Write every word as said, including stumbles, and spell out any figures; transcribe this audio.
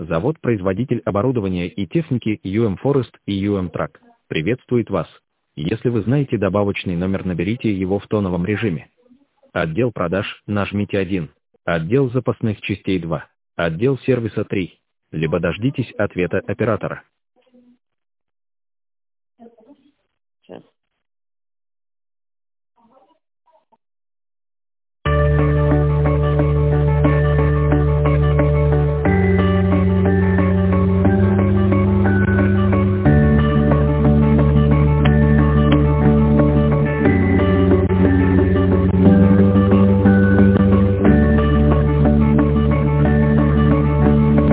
Завод-производитель оборудования и техники ю эм Forest и ю эм Truck приветствует вас. Если вы знаете добавочный номер, наберите его в тоновом режиме. Отдел продаж нажмите один. Отдел запасных частей два. Отдел сервиса три. Либо дождитесь ответа оператора.